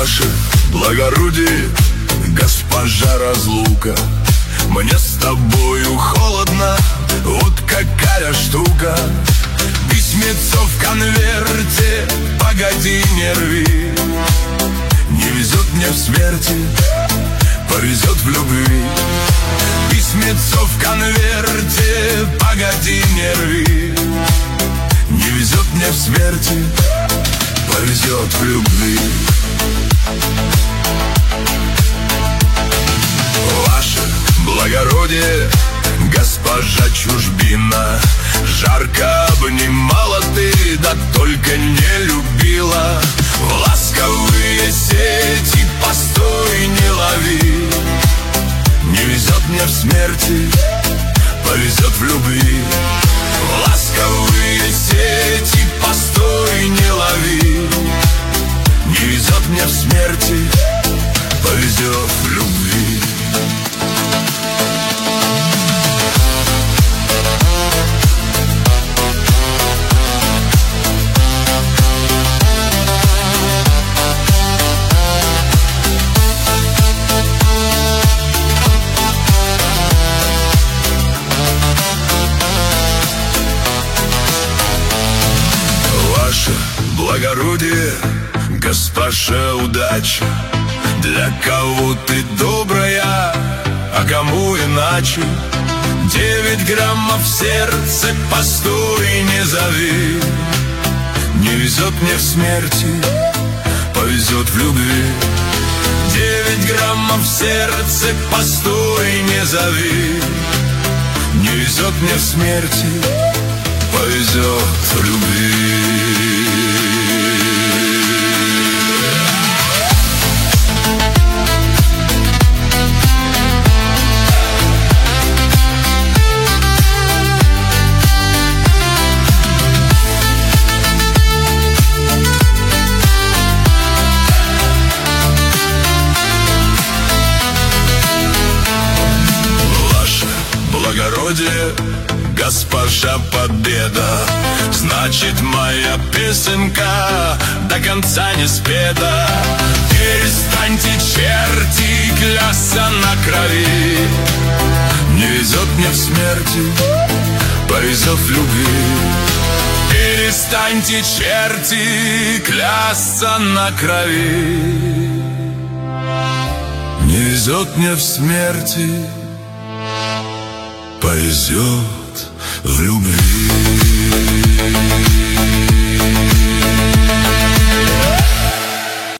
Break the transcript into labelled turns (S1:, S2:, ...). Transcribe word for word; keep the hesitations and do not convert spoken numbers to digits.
S1: Ваше благородие, госпожа разлука, мне с тобою холодно, вот какая штука. Письмецо в конверте, погоди, не рви. Не везет мне в смерти, повезет в любви. Письмецо в конверте, погоди, не рви. Не везет мне в смерти, повезет в любви. Ваше благородие, госпожа чужбина, жарко обнимала ты, да только не любила. В ласковые сети постой, не лови. Не везет мне в смерти, повезет в любви. В ласковые сети постой, не лови. Не везет мне в смерти, повезет в любви. Благородие, госпожа удача, для кого ты добрая, а кому иначе. Девять граммов в сердце, постой, не зови. Не везет мне в смерти, повезет в любви. Девять граммов в сердце, постой, не зови. Не везет мне в смерти, повезет в любви. Благородие, госпожа победа, значит, моя песенка до конца не спета. Перестаньте, черти, клясться на крови. Не везет мне в смерти, повезет в любви. Перестаньте, черти, клясться на крови. Не везет мне в смерти, повезет в любви.